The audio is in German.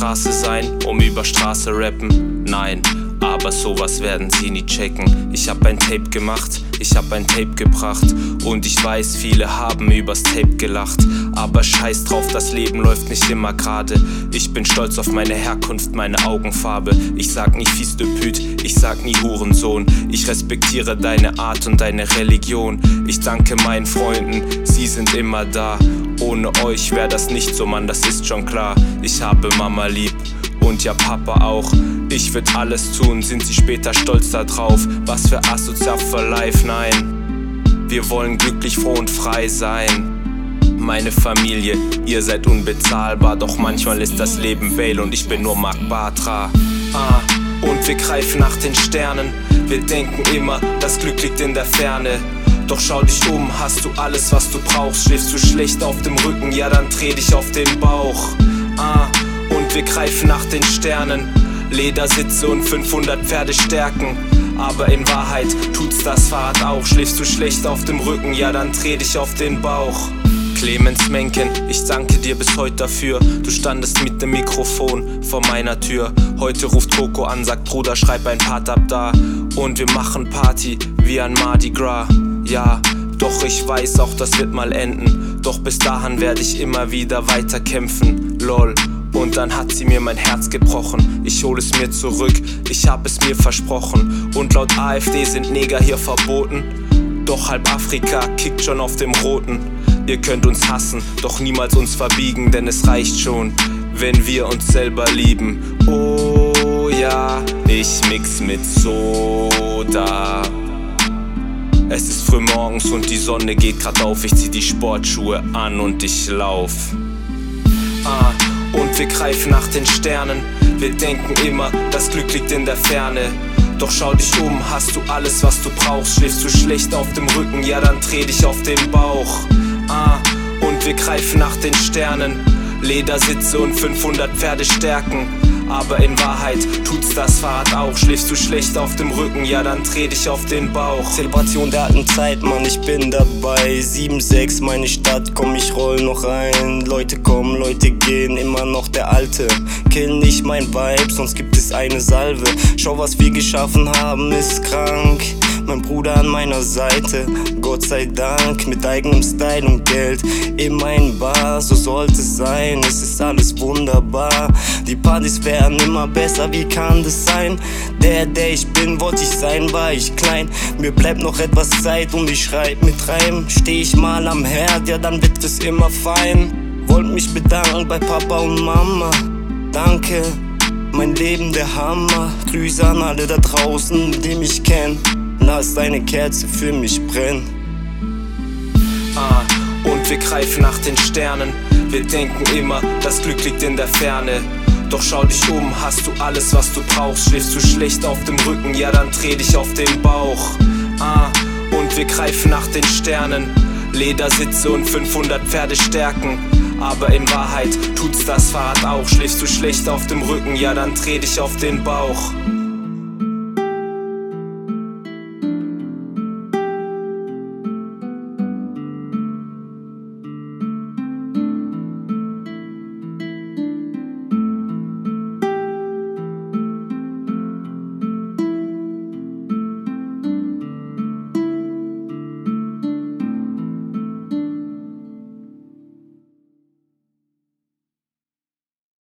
Straße sein, um über Straße rappen? Nein, aber sowas werden sie nie checken. Ich hab ein Tape gemacht, ich hab ein Tape gebracht. Und ich weiß, viele haben übers Tape gelacht. Aber scheiß drauf, das Leben läuft nicht immer gerade. Ich bin stolz auf meine Herkunft, meine Augenfarbe. Ich sag nie Fils de pute, ich sag nie Hurensohn. Ich respektiere deine Art und deine Religion. Ich danke meinen Freunden, sie sind immer da. Ohne euch wär das nicht so, Mann, das ist schon klar. Ich habe Mama lieb und ja Papa auch. Ich würd alles tun, sind sie später stolz da drauf. Was für asozial for life, nein. Wir wollen glücklich, froh und frei sein. Meine Familie, ihr seid unbezahlbar. Doch manchmal ist das Leben Bale und ich bin nur Mark Bartra. Und wir greifen nach den Sternen. Wir denken immer, das Glück liegt in der Ferne. Doch schau dich um, hast du alles, was du brauchst. Schläfst du schlecht auf dem Rücken, ja dann dreh dich auf den Bauch. Und wir greifen nach den Sternen. Ledersitze und 500 Pferdestärken. Aber in Wahrheit tut's das Fahrrad auch. Schläfst du schlecht auf dem Rücken, ja dann dreh dich auf den Bauch. Clemens Menken, ich danke dir bis heute dafür. Du standest mit dem Mikrofon vor meiner Tür. Heute ruft Coco an, sagt Bruder, schreib ein Part ab da. Und wir machen Party wie ein Mardi Gras. Ja, doch ich weiß auch, das wird mal enden. Doch bis dahin werde ich immer wieder weiter kämpfen. Lol. Und dann hat sie mir mein Herz gebrochen. Ich hol es mir zurück, ich hab es mir versprochen. Und laut AfD sind Neger hier verboten. Doch halb Afrika kickt schon auf dem Roten. Ihr könnt uns hassen, doch niemals uns verbiegen. Denn es reicht schon, wenn wir uns selber lieben. Oh ja, ich mix mit Soda. Es ist früh morgens und die Sonne geht grad auf. Ich zieh die Sportschuhe an und ich lauf. Und wir greifen nach den Sternen. Wir denken immer, das Glück liegt in der Ferne. Doch schau dich um, hast du alles, was du brauchst. Schläfst du schlecht auf dem Rücken, ja dann dreh dich auf den Bauch. Und wir greifen nach den Sternen. Ledersitze und 500 Pferdestärken. Aber in Wahrheit tut's das Fahrrad auch. Schläfst du schlecht auf dem Rücken, ja dann dreh dich auf den Bauch. Zelebration der alten Zeit, Mann, ich bin dabei. 7-6, meine Stadt, komm, ich roll noch rein. Leute kommen, Leute gehen, immer noch der Alte. Kill nicht mein Vibe, sonst gibt es eine Salve. Schau, was wir geschaffen haben, ist krank. Mein Bruder an meiner Seite, Gott sei Dank, mit eigenem Style und Geld. In meinen Bar, so sollte es sein, es ist alles wunderbar. Die Partys werden immer besser, wie kann das sein? Der ich bin, wollte ich sein, war ich klein. Mir bleibt noch etwas Zeit und ich schreib mit Reim. Steh ich mal am Herd, ja dann wird es immer fein. Wollt mich bedanken bei Papa und Mama, danke, mein Leben der Hammer. Grüße an alle da draußen, die mich kennen. Lass deine Kerze für mich brennen. Und wir greifen nach den Sternen. Wir denken immer, das Glück liegt in der Ferne. Doch schau dich um, hast du alles, was du brauchst. Schläfst du schlecht auf dem Rücken, ja dann dreh dich auf den Bauch. Und wir greifen nach den Sternen. Ledersitze und 500 Pferdestärken. Aber in Wahrheit tut's das Fahrrad auch. Schläfst du schlecht auf dem Rücken, ja dann dreh dich auf den Bauch.